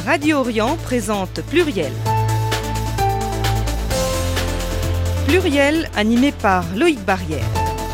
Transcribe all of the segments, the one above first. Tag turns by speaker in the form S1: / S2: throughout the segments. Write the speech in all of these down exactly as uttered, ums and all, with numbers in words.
S1: Radio Orient présente Pluriel. Pluriel, animé par Loïc Barrière.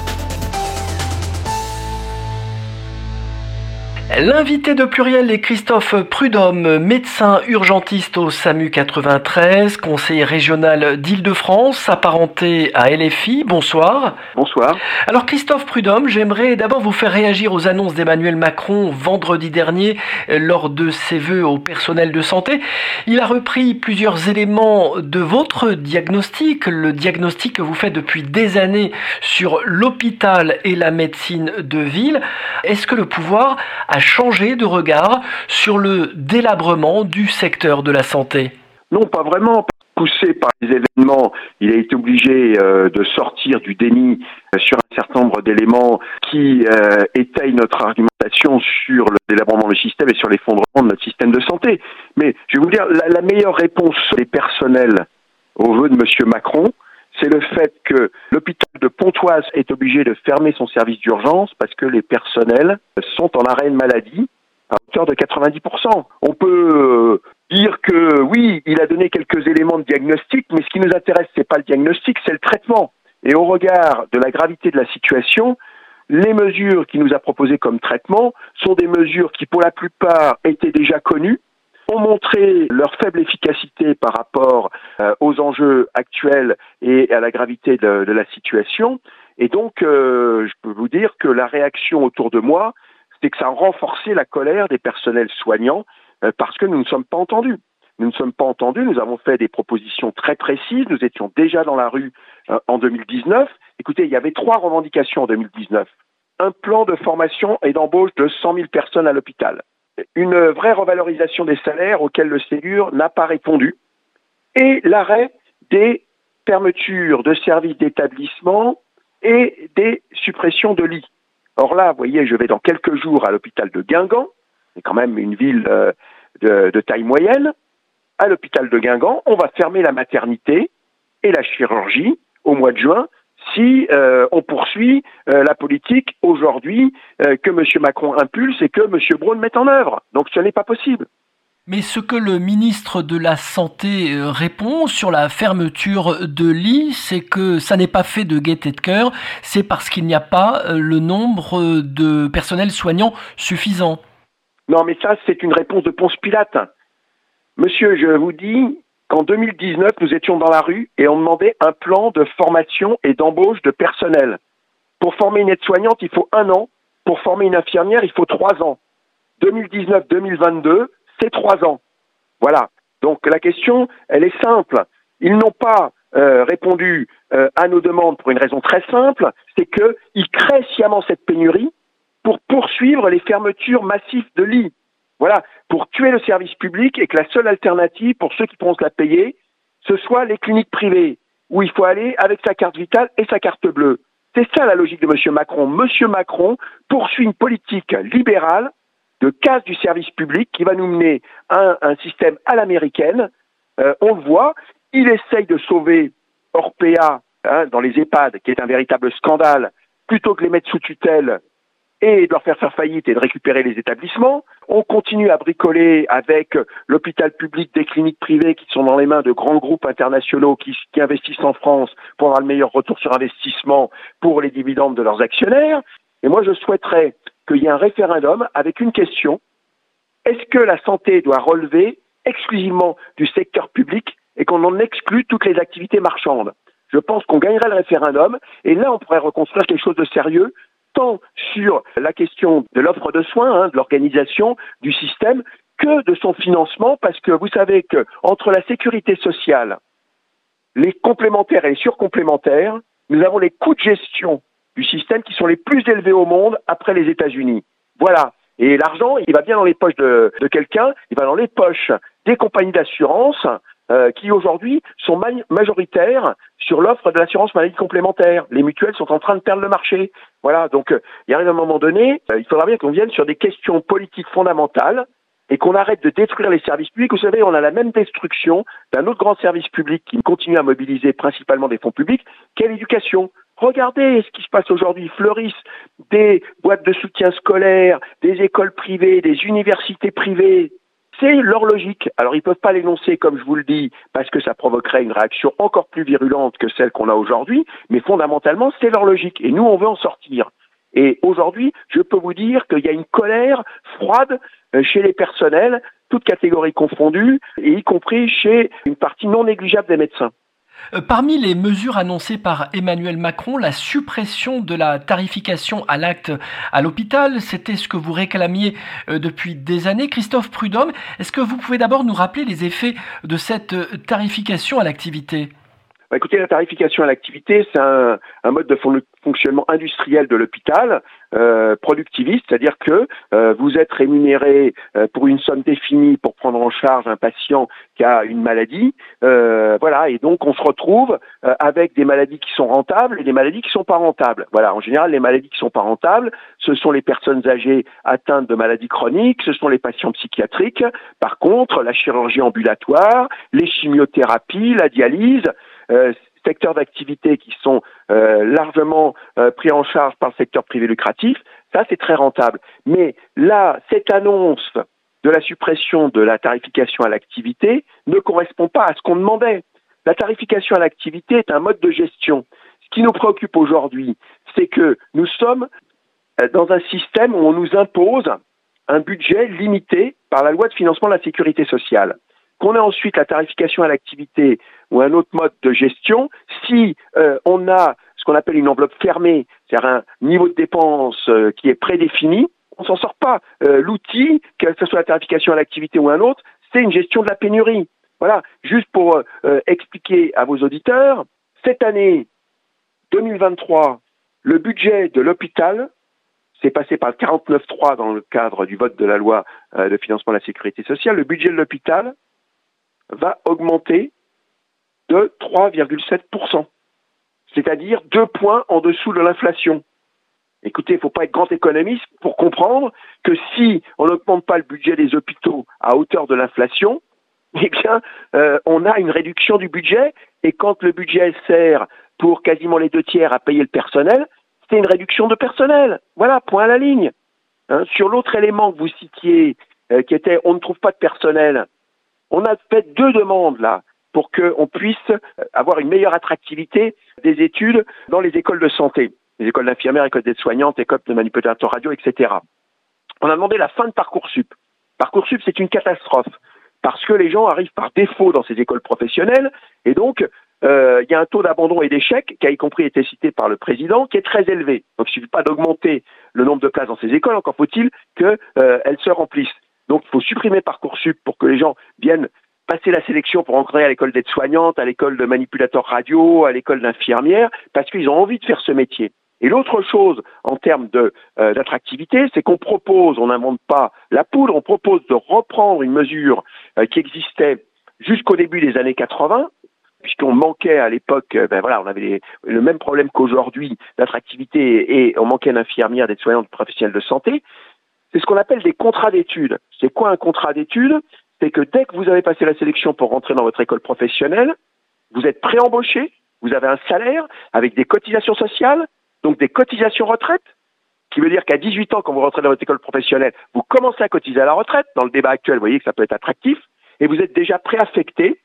S2: L'invité de Pluriel est Christophe Prudhomme, médecin urgentiste au SAMU quatre-vingt-treize, conseiller régional d'Île-de-France, apparenté à L F I. Bonsoir.
S3: Bonsoir.
S2: Alors Christophe Prudhomme, j'aimerais d'abord vous faire réagir aux annonces d'Emmanuel Macron vendredi dernier lors de ses vœux au personnel de santé. Il a repris plusieurs éléments de votre diagnostic, le diagnostic que vous faites depuis des années sur l'hôpital et la médecine de ville. Est-ce que le pouvoir a changé de regard sur le délabrement du secteur de la santé?
S3: Non, pas vraiment. Poussé par les événements, il a été obligé euh, de sortir du déni euh, sur un certain nombre d'éléments qui euh, étayent notre argumentation sur le délabrement du système et sur l'effondrement de notre système de santé. Mais je vais vous dire, la, la meilleure réponse des personnels aux vœux de M. Macron, c'est le fait que l'hôpital de Pontoise est obligé de fermer son service d'urgence parce que les personnels sont en arrêt de maladie à hauteur de quatre-vingt-dix pour cent. On peut dire que oui, il a donné quelques éléments de diagnostic, mais ce qui nous intéresse, c'est pas le diagnostic, c'est le traitement. Et au regard de la gravité de la situation, les mesures qu'il nous a proposées comme traitement sont des mesures qui, pour la plupart, étaient déjà connues, ont montré leur faible efficacité par rapport euh, aux enjeux actuels et à la gravité de, de la situation. Et donc, euh, je peux vous dire que la réaction autour de moi, c'est que ça a renforcé la colère des personnels soignants euh, parce que nous ne sommes pas entendus. Nous ne sommes pas entendus, nous avons fait des propositions très précises, nous étions déjà dans la rue euh, en deux mille dix-neuf. Écoutez, il y avait trois revendications en deux mille dix-neuf. Un plan de formation et d'embauche de cent mille personnes à l'hôpital. Une vraie revalorisation des salaires auxquels le Ségur n'a pas répondu, et l'arrêt des fermetures de services d'établissement et des suppressions de lits. Or là, vous voyez, je vais dans quelques jours à l'hôpital de Guingamp, c'est quand même une ville euh, de, de taille moyenne. À l'hôpital de Guingamp, on va fermer la maternité et la chirurgie au mois de juin, si euh, on poursuit euh, la politique aujourd'hui euh, que M. Macron impulse et que M. Braun met en œuvre. Donc ce n'est pas possible.
S2: Mais ce que le ministre de la Santé répond sur la fermeture de lits, c'est que ça n'est pas fait de gaieté de cœur, c'est parce qu'il n'y a pas le nombre de personnels soignants suffisant.
S3: Non, mais ça, c'est une réponse de Ponce Pilate. Monsieur, je vous dis qu'en deux mille dix-neuf, nous étions dans la rue et on demandait un plan de formation et d'embauche de personnel. Pour former une aide-soignante, il faut un an. Pour former une infirmière, il faut trois ans. deux mille dix-neuf deux mille vingt-deux, c'est trois ans. Voilà. Donc la question, elle est simple. Ils n'ont pas euh, répondu euh, à nos demandes pour une raison très simple, c'est qu'ils créent sciemment cette pénurie pour poursuivre les fermetures massives de lits. Voilà, pour tuer le service public et que la seule alternative pour ceux qui pourront se la payer, ce soit les cliniques privées, où il faut aller avec sa carte vitale et sa carte bleue. C'est ça la logique de M. Macron. M. Macron poursuit une politique libérale de casse du service public qui va nous mener à un, un système à l'américaine. Euh, on le voit, il essaye de sauver Orpea hein, dans les EHPAD, qui est un véritable scandale, plutôt que les mettre sous tutelle et de leur faire faire faillite et de récupérer les établissements. On continue à bricoler avec l'hôpital public des cliniques privées qui sont dans les mains de grands groupes internationaux qui, qui investissent en France pour avoir le meilleur retour sur investissement pour les dividendes de leurs actionnaires. Et moi, je souhaiterais qu'il y ait un référendum avec une question. Est-ce que la santé doit relever exclusivement du secteur public et qu'on en exclut toutes les activités marchandes? Je pense qu'on gagnerait le référendum et là, on pourrait reconstruire quelque chose de sérieux tant sur la question de l'offre de soins, hein, de l'organisation du système, que de son financement, parce que vous savez que entre la sécurité sociale, les complémentaires et les surcomplémentaires, nous avons les coûts de gestion du système qui sont les plus élevés au monde après les États-Unis. Voilà. Et l'argent, il va bien dans les poches de, de quelqu'un, il va dans les poches des compagnies d'assurance euh, qui aujourd'hui sont ma- majoritaires sur l'offre de l'assurance maladie complémentaire. Les mutuelles sont en train de perdre le marché. Voilà, donc euh, il arrive un moment donné, euh, il faudra bien qu'on vienne sur des questions politiques fondamentales et qu'on arrête de détruire les services publics. Vous savez, on a la même destruction d'un autre grand service public qui continue à mobiliser principalement des fonds publics, qu'est l'éducation. Regardez ce qui se passe aujourd'hui, fleurissent des boîtes de soutien scolaire, des écoles privées, des universités privées. C'est leur logique. Alors, ils peuvent pas l'énoncer, comme je vous le dis, parce que ça provoquerait une réaction encore plus virulente que celle qu'on a aujourd'hui, mais fondamentalement, c'est leur logique. Et nous, on veut en sortir. Et aujourd'hui, je peux vous dire qu'il y a une colère froide chez les personnels, toutes catégories confondues, et y compris chez une partie non négligeable des médecins.
S2: Parmi les mesures annoncées par Emmanuel Macron, la suppression de la tarification à l'acte à l'hôpital, c'était ce que vous réclamiez depuis des années. Christophe Prudhomme, est-ce que vous pouvez d'abord nous rappeler les effets de cette tarification à l'activité ?
S3: Bah, écoutez, la tarification à l'activité, c'est un, un mode de fon- fonctionnement industriel de l'hôpital, euh, productiviste, c'est-à-dire que euh, vous êtes rémunéré euh, pour une somme définie pour prendre en charge un patient qui a une maladie, euh, voilà, et donc on se retrouve euh, avec des maladies qui sont rentables et des maladies qui sont pas rentables. Voilà, en général, les maladies qui sont pas rentables, ce sont les personnes âgées atteintes de maladies chroniques, ce sont les patients psychiatriques. Par contre, la chirurgie ambulatoire, les chimiothérapies, la dialyse, Euh, secteurs d'activité qui sont euh, largement euh, pris en charge par le secteur privé lucratif, ça c'est très rentable. Mais là, cette annonce de la suppression de la tarification à l'activité ne correspond pas à ce qu'on demandait. La tarification à l'activité est un mode de gestion. Ce qui nous préoccupe aujourd'hui, c'est que nous sommes dans un système où on nous impose un budget limité par la loi de financement de la sécurité sociale. Qu'on ait ensuite la tarification à l'activité ou un autre mode de gestion, si euh, on a ce qu'on appelle une enveloppe fermée, c'est-à-dire un niveau de dépense euh, qui est prédéfini, on s'en sort pas. Euh, l'outil, que ce soit la tarification à l'activité ou un autre, c'est une gestion de la pénurie. Voilà, juste pour euh, expliquer à vos auditeurs, cette année deux mille vingt-trois, le budget de l'hôpital, c'est passé par le quarante-neuf trois dans le cadre du vote de la loi euh, de financement de la sécurité sociale, le budget de l'hôpital va augmenter de trois virgule sept pour cent, c'est-à-dire deux points en dessous de l'inflation. Écoutez, il ne faut pas être grand économiste pour comprendre que si on n'augmente pas le budget des hôpitaux à hauteur de l'inflation, eh bien, euh, on a une réduction du budget, et quand le budget sert pour quasiment les deux tiers à payer le personnel, c'est une réduction de personnel. Voilà, point à la ligne. Hein, sur l'autre élément que vous citiez, euh, qui était on ne trouve pas de personnel, on a fait deux demandes là pour qu'on puisse avoir une meilleure attractivité des études dans les écoles de santé, les écoles d'infirmières, écoles d'aides-soignantes, écoles de manipulateurs radio, et cetera. On a demandé la fin de Parcoursup. Parcoursup, c'est une catastrophe parce que les gens arrivent par défaut dans ces écoles professionnelles et donc euh, il y a un taux d'abandon et d'échec qui a y compris été cité par le président qui est très élevé. Donc il ne suffit pas d'augmenter le nombre de places dans ces écoles, encore faut-il qu'elles euh, se remplissent. Donc, il faut supprimer Parcoursup pour que les gens viennent passer la sélection pour entrer à l'école d'aide-soignante, à l'école de manipulateur radio, à l'école d'infirmière, parce qu'ils ont envie de faire ce métier. Et l'autre chose, en termes de, euh, d'attractivité, c'est qu'on propose, on n'invente pas la poudre, on propose de reprendre une mesure euh, qui existait jusqu'au début des années quatre-vingts, puisqu'on manquait à l'époque, euh, ben voilà, on avait les, le même problème qu'aujourd'hui d'attractivité et on manquait d'infirmières, d'aides-soignantes, de professionnels de santé. C'est ce qu'on appelle des contrats d'études. C'est quoi un contrat d'études ? C'est que dès que vous avez passé la sélection pour rentrer dans votre école professionnelle, vous êtes pré-embauché, vous avez un salaire avec des cotisations sociales, donc des cotisations retraite, qui veut dire qu'à dix-huit ans, quand vous rentrez dans votre école professionnelle, vous commencez à cotiser à la retraite. Dans le débat actuel, vous voyez que ça peut être attractif, et vous êtes déjà préaffecté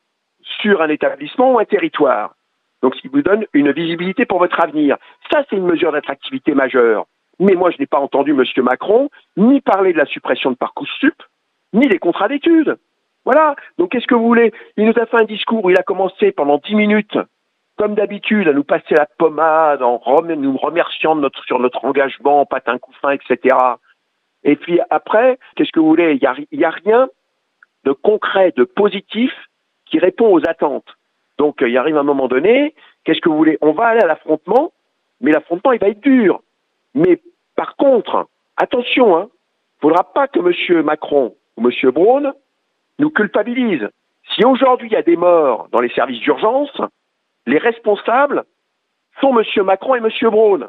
S3: sur un établissement ou un territoire. Donc, ce qui vous donne une visibilité pour votre avenir. Ça, c'est une mesure d'attractivité majeure. Mais moi, je n'ai pas entendu M. Macron ni parler de la suppression de Parcoursup, ni des contrats d'études. Voilà. Donc, qu'est-ce que vous voulez ? Il nous a fait un discours où il a commencé pendant dix minutes, comme d'habitude, à nous passer la pommade en rem- nous remerciant de notre, sur notre engagement, patin coup fin, et cetera. Et puis après, qu'est-ce que vous voulez ? Il n'y a, il y a rien de concret, de positif qui répond aux attentes. Donc, il arrive un moment donné, qu'est-ce que vous voulez ? On va aller à l'affrontement, mais l'affrontement, il va être dur. Mais par contre, attention, hein, il ne faudra pas que M. Macron ou M. Braun nous culpabilisent. Si aujourd'hui il y a des morts dans les services d'urgence, les responsables sont M. Macron et M. Braun.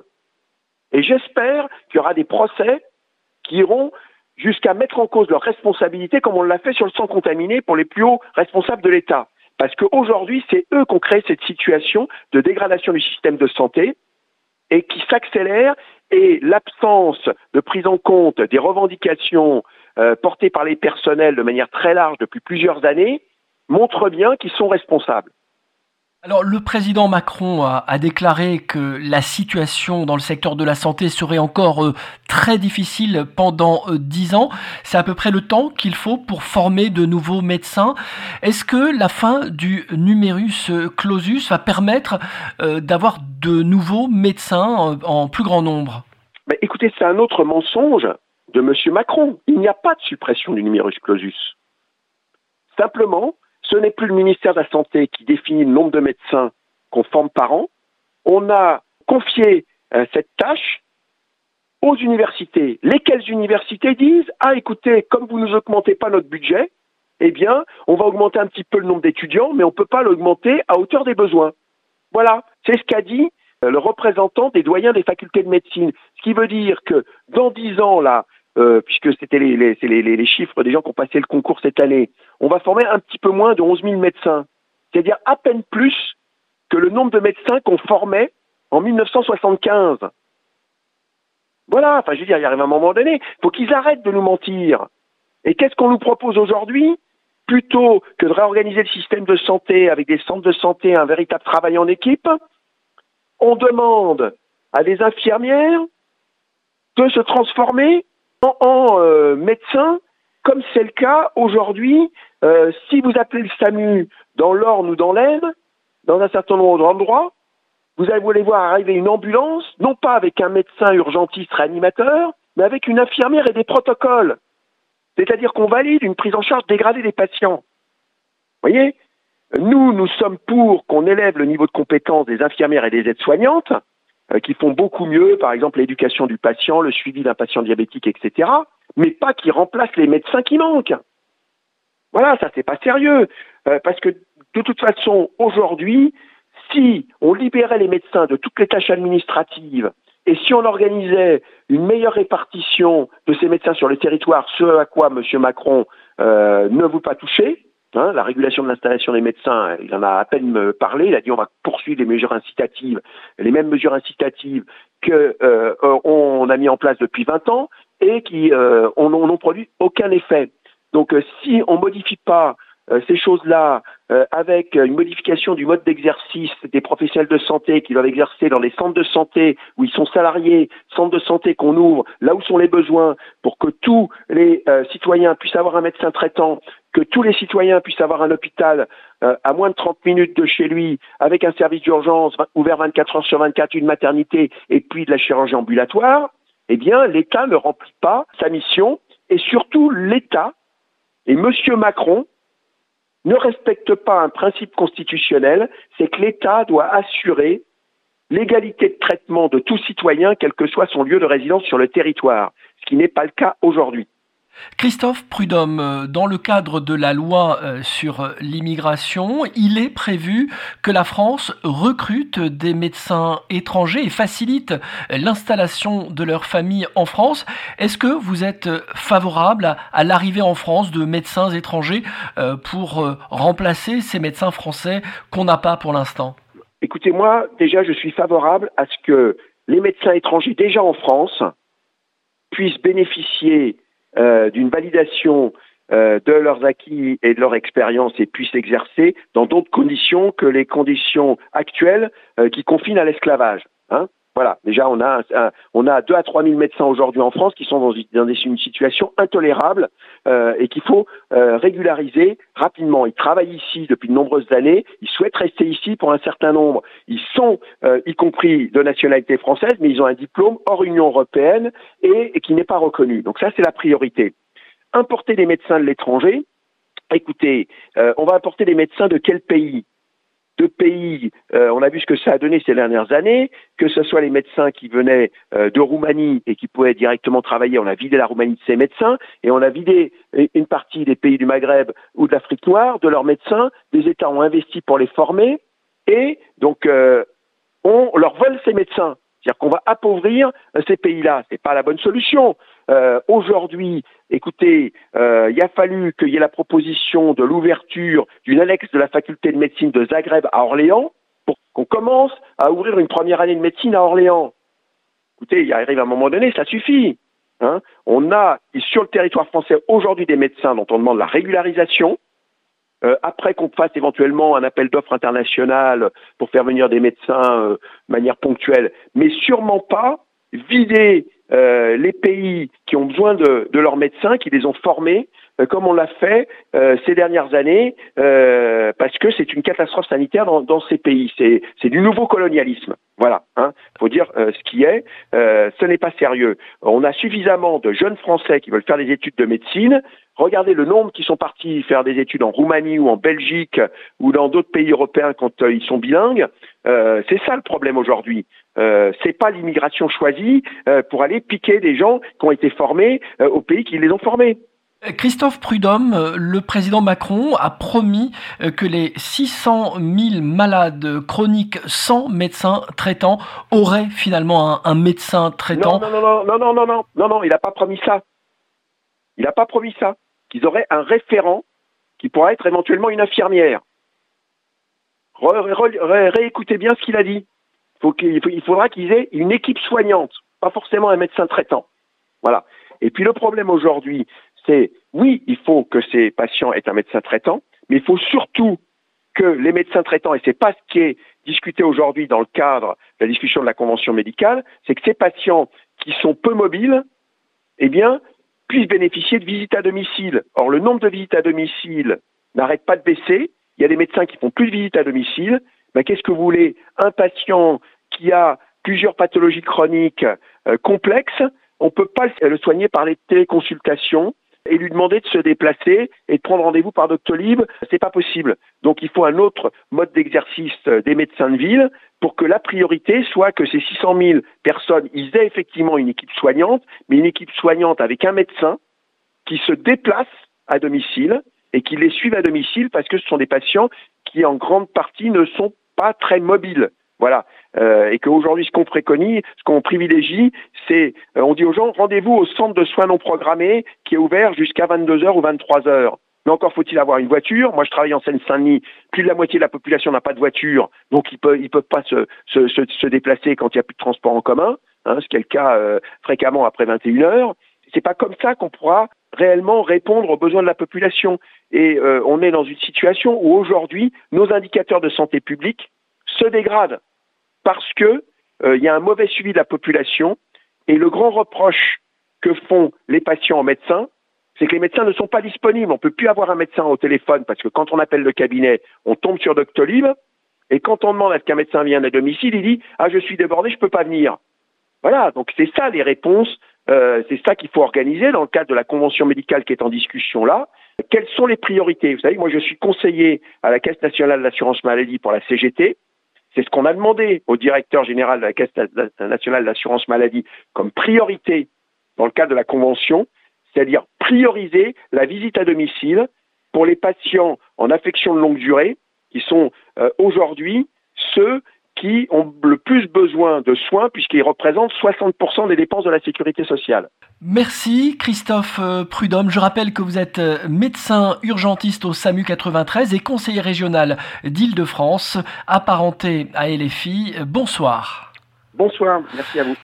S3: Et j'espère qu'il y aura des procès qui iront jusqu'à mettre en cause leur responsabilité, comme on l'a fait sur le sang contaminé pour les plus hauts responsables de l'État. Parce qu'aujourd'hui, c'est eux qui ont créé cette situation de dégradation du système de santé et qui s'accélère. Et l'absence de prise en compte des revendications euh, portés par les personnels de manière très large depuis plusieurs années, montrent bien qu'ils sont responsables.
S2: Alors, le président Macron a, a déclaré que la situation dans le secteur de la santé serait encore euh, très difficile pendant euh, dix ans. C'est à peu près le temps qu'il faut pour former de nouveaux médecins. Est-ce que la fin du numerus clausus va permettre euh, d'avoir de nouveaux médecins en, en plus grand nombre ?
S3: Mais écoutez, c'est un autre mensonge de M. Macron. Il n'y a pas de suppression du numerus clausus. Simplement, ce n'est plus le ministère de la Santé qui définit le nombre de médecins qu'on forme par an. On a confié euh, cette tâche aux universités. Lesquelles universités disent « Ah, écoutez, comme vous ne nous augmentez pas notre budget, eh bien, on va augmenter un petit peu le nombre d'étudiants, mais on ne peut pas l'augmenter à hauteur des besoins. » Voilà, c'est ce qu'a dit euh, le représentant des doyens des facultés de médecine. Ce qui veut dire que dans dix ans, là, Euh, puisque c'était les, les, les, les, les chiffres des gens qui ont passé le concours cette année, on va former un petit peu moins de onze mille médecins. C'est-à-dire à peine plus que le nombre de médecins qu'on formait en mille neuf cent soixante-quinze. Voilà, enfin je veux dire, il arrive un moment donné, il faut qu'ils arrêtent de nous mentir. Et qu'est-ce qu'on nous propose aujourd'hui ? Plutôt que de réorganiser le système de santé avec des centres de santé, un véritable travail en équipe, on demande à des infirmières de se transformer en, en euh, médecin, comme c'est le cas aujourd'hui. Euh, si vous appelez le SAMU dans l'Orne ou dans l'Aisne, dans un certain nombre d'endroits, vous allez voir arriver une ambulance, non pas avec un médecin urgentiste réanimateur, mais avec une infirmière et des protocoles. C'est-à-dire qu'on valide une prise en charge dégradée des patients. Vous voyez ? Nous, nous sommes pour qu'on élève le niveau de compétence des infirmières et des aides-soignantes, qui font beaucoup mieux, par exemple l'éducation du patient, le suivi d'un patient diabétique, et cetera, mais pas qui remplacent les médecins qui manquent. Voilà, ça c'est pas sérieux, euh, parce que de toute façon, aujourd'hui, si on libérait les médecins de toutes les tâches administratives, et si on organisait une meilleure répartition de ces médecins sur le territoire, ce à quoi M. Macron euh, ne veut pas toucher, Hein, la régulation de l'installation des médecins, il en a à peine parlé, il a dit on va poursuivre les mesures incitatives, les mêmes mesures incitatives que euh, on a mis en place depuis vingt ans et qui euh, n'ont produit aucun effet. Donc euh, si on ne modifie pas euh, ces choses-là euh, avec une modification du mode d'exercice des professionnels de santé qui doivent exercer dans les centres de santé où ils sont salariés, centres de santé qu'on ouvre là où sont les besoins pour que tous les euh, citoyens puissent avoir un médecin traitant, que tous les citoyens puissent avoir un hôpital euh, à moins de trente minutes de chez lui, avec un service d'urgence ouvert vingt-quatre heures sur vingt-quatre, une maternité et puis de la chirurgie ambulatoire, eh bien l'État ne remplit pas sa mission et surtout l'État et M. Macron ne respecte pas un principe constitutionnel, c'est que l'État doit assurer l'égalité de traitement de tout citoyen, quel que soit son lieu de résidence sur le territoire, ce qui n'est pas le cas aujourd'hui.
S2: Christophe Prudhomme, dans le cadre de la loi sur l'immigration, il est prévu que la France recrute des médecins étrangers et facilite l'installation de leur famille en France. Est-ce que vous êtes favorable à, à l'arrivée en France de médecins étrangers pour remplacer ces médecins français qu'on n'a pas pour l'instant ?
S3: Écoutez, moi, déjà, je suis favorable à ce que les médecins étrangers, déjà en France, puissent bénéficier Euh, d'une validation euh, de leurs acquis et de leur expérience et puissent exercer dans d'autres conditions que les conditions actuelles euh, qui confinent à l'esclavage. Hein. Voilà, déjà on a un, un, on a deux à trois mille médecins aujourd'hui en France qui sont dans une, dans une situation intolérable euh, et qu'il faut euh, régulariser rapidement. Ils travaillent ici depuis de nombreuses années, ils souhaitent rester ici pour un certain nombre. Ils sont euh, y compris de nationalité française, mais ils ont un diplôme hors Union européenne et, et qui n'est pas reconnu. Donc ça c'est la priorité. Importer des médecins de l'étranger, écoutez, euh, on va importer des médecins de quel pays ? De pays, euh, on a vu ce que ça a donné ces dernières années, que ce soit les médecins qui venaient euh, de Roumanie et qui pouvaient directement travailler, on a vidé la Roumanie de ses médecins, et on a vidé une partie des pays du Maghreb ou de l'Afrique noire de leurs médecins, des États ont investi pour les former, et donc euh, on leur vole ces médecins. C'est-à-dire qu'on va appauvrir euh, ces pays-là. C'est pas la bonne solution. Euh, aujourd'hui, écoutez, euh, il a fallu qu'il y ait la proposition de l'ouverture d'une annexe de la faculté de médecine de Zagreb à Orléans pour qu'on commence à ouvrir une première année de médecine à Orléans. Écoutez, il arrive à un moment donné, ça suffit. Hein. On a sur le territoire français aujourd'hui des médecins dont on demande la régularisation. Euh, après qu'on fasse éventuellement un appel d'offres international pour faire venir des médecins euh, de manière ponctuelle, mais sûrement pas vider euh, les pays qui ont besoin de, de leurs médecins, qui les ont formés, euh, comme on l'a fait euh, ces dernières années, euh, parce que c'est une catastrophe sanitaire dans, dans ces pays. C'est, c'est du nouveau colonialisme. Voilà, hein. Faut dire euh, ce qui est. Euh, ce n'est pas sérieux. On a suffisamment de jeunes Français qui veulent faire des études de médecine. Regardez le nombre qui sont partis faire des études en Roumanie ou en Belgique ou dans d'autres pays européens quand euh, ils sont bilingues. Euh, c'est ça le problème aujourd'hui. Euh, c'est pas l'immigration choisie euh, pour aller piquer des gens qui ont été formés euh, aux pays qui les ont formés.
S2: Christophe Prudhomme, le président Macron a promis que les six cent mille malades chroniques sans médecin traitant auraient finalement un, un médecin traitant.
S3: Non, non, non, non, non, non, non, non, non, il n'a pas promis ça. Il n'a pas promis ça. Qu'ils auraient un référent qui pourrait être éventuellement une infirmière. Ré- ré- ré- réécoutez bien ce qu'il a dit. Faut qu'il, il faudra qu'ils aient une équipe soignante, pas forcément un médecin traitant. Voilà. Et puis le problème aujourd'hui, c'est, oui, il faut que ces patients aient un médecin traitant, mais il faut surtout que les médecins traitants, et c'est pas ce qui est discuté aujourd'hui dans le cadre de la discussion de la convention médicale, c'est que ces patients qui sont peu mobiles, eh bien, puissent bénéficier de visites à domicile. Or, le nombre de visites à domicile n'arrête pas de baisser. Il y a des médecins qui font plus de visites à domicile. Mais qu'est-ce que vous voulez? Un patient qui a plusieurs pathologies chroniques euh, complexes, on ne peut pas le soigner par les téléconsultations et lui demander de se déplacer et de prendre rendez-vous par Doctolib, c'est pas possible. Donc il faut un autre mode d'exercice des médecins de ville pour que la priorité soit que ces six cent mille personnes, ils aient effectivement une équipe soignante, mais une équipe soignante avec un médecin qui se déplace à domicile et qui les suive à domicile parce que ce sont des patients qui en grande partie ne sont pas très mobiles. Voilà, euh, et qu'aujourd'hui, ce qu'on préconise, ce qu'on privilégie, c'est, euh, on dit aux gens, rendez-vous au centre de soins non programmés qui est ouvert jusqu'à vingt-deux heures ou vingt-trois heures. Mais encore faut-il avoir une voiture. Moi, je travaille en Seine-Saint-Denis. Plus de la moitié de la population n'a pas de voiture, donc ils peuvent, ils peuvent pas se, se, se, se déplacer quand il n'y a plus de transport en commun, hein, ce qui est le cas euh, fréquemment après vingt et une heures. C'est pas comme ça qu'on pourra réellement répondre aux besoins de la population. Et euh, on est dans une situation où aujourd'hui, nos indicateurs de santé publique se dégradent parce que euh, il y a un mauvais suivi de la population et le grand reproche que font les patients aux médecins, c'est que les médecins ne sont pas disponibles. On ne peut plus avoir un médecin au téléphone parce que quand on appelle le cabinet, on tombe sur Doctolib et quand on demande à ce qu'un médecin vienne à domicile, il dit « Ah, je suis débordé, je ne peux pas venir ». Voilà, donc c'est ça les réponses, euh, c'est ça qu'il faut organiser dans le cadre de la convention médicale qui est en discussion là. Quelles sont les priorités? Vous savez, moi je suis conseiller à la Caisse nationale de l'assurance maladie pour la C G T. C'est ce qu'on a demandé au directeur général de la Caisse nationale de l'assurance maladie comme priorité dans le cadre de la convention, c'est-à-dire prioriser la visite à domicile pour les patients en affection de longue durée, qui sont euh, aujourd'hui ceux qui ont le plus besoin de soins puisqu'ils représentent soixante pour cent des dépenses de la sécurité sociale.
S2: Merci Christophe Prudhomme. Je rappelle que vous êtes médecin urgentiste au SAMU quatre-vingt-treize et conseiller régional d'Île-de-France, apparenté à L F I. Bonsoir.
S3: Bonsoir, merci à vous.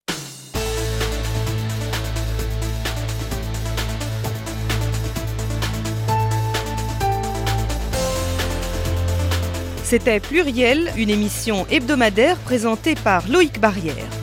S1: C'était Pluriel, une émission hebdomadaire présentée par Loïc Barrière.